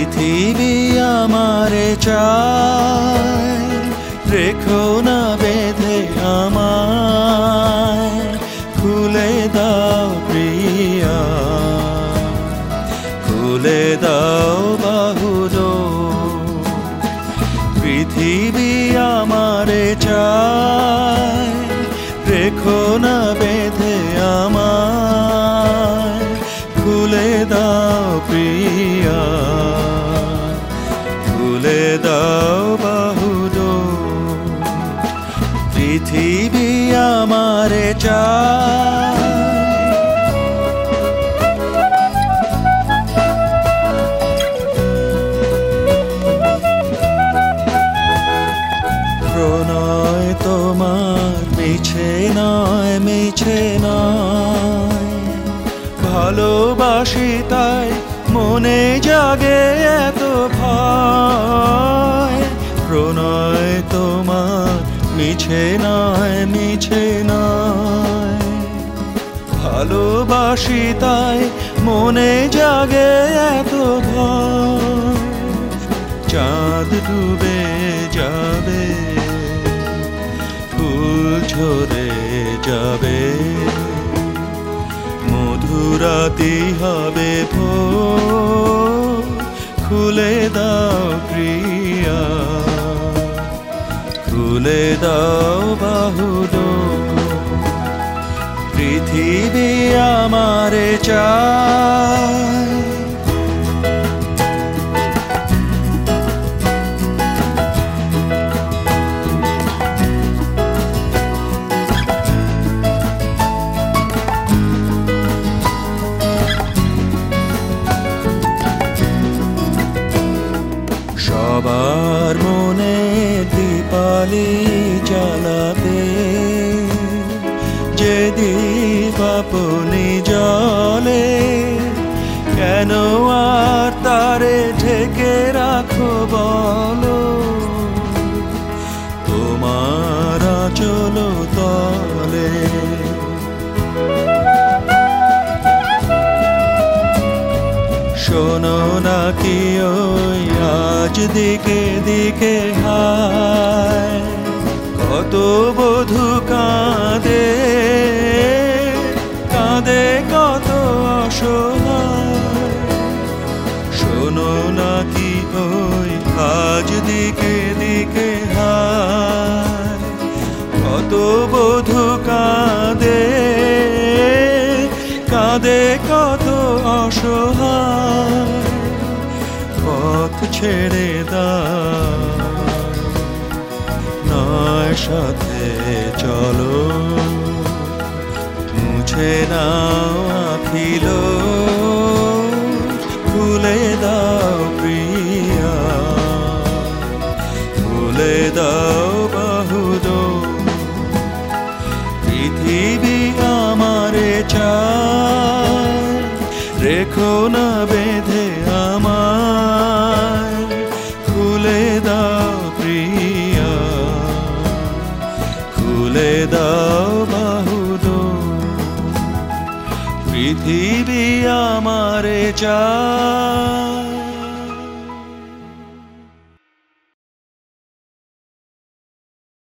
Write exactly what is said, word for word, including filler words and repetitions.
পৃথিবী আমারে চায়, রেখো না বেঁধে আমায়, খুলে দাও প্রিয়া, খুলে দাও বাহুদোর। পৃথিবী আমারে চায়, রেখো না বেঁধে আমায়, খুলে দাও প্রিয়া, খুলে দাও বাহুদোর। পৃথিবী আমারে চায়। প্রণয় তোমার মিছে নয়, মিছে নয়, ভালোবাসি তাই মনে জাগে এত ভয়। প্রণয় তোমার মিছে নয়, মিছে নয়, ভালোবাসি তাই মনে জাগে এত ভয়। চাঁদ ডুবে যাবে, ফুল ঝরে যাবে, মধুরাতি হবে ভোর, খুলে দাও প্রিয়া, খুলে দাও বাহুদোর। পৃথিবী আমারে চায়। সবার মনে দীপালি জ্বালাবে, যে দীপ আপনি জ্বলে, কেন আর তারে ঢেকে রাখো বলো, তোমার আঁচল তলে। শোনো নাকি ওই আজ দিকে দিকে হায়, কত বধূ কাঁদে, কাঁদে কত অসহায়। শোনো নাকি ওই আজ দিকে দিকে হায়, কত বধূ কাঁদে, কাঁদে কত অসহায়। পথ ছেড়ে দাও, নয় সাথে চলো, মুছে নাও আঁখিলো, খুলে দাও প্রিয়া, খুলে দাও বাহুদোর। পৃথিবী আমারে চায়, রেখো না বেঁধে আমায়, খুলে দাও প্রিয়া, খুলে দাও বাহুদোর। পৃথিবী আমারে চায়।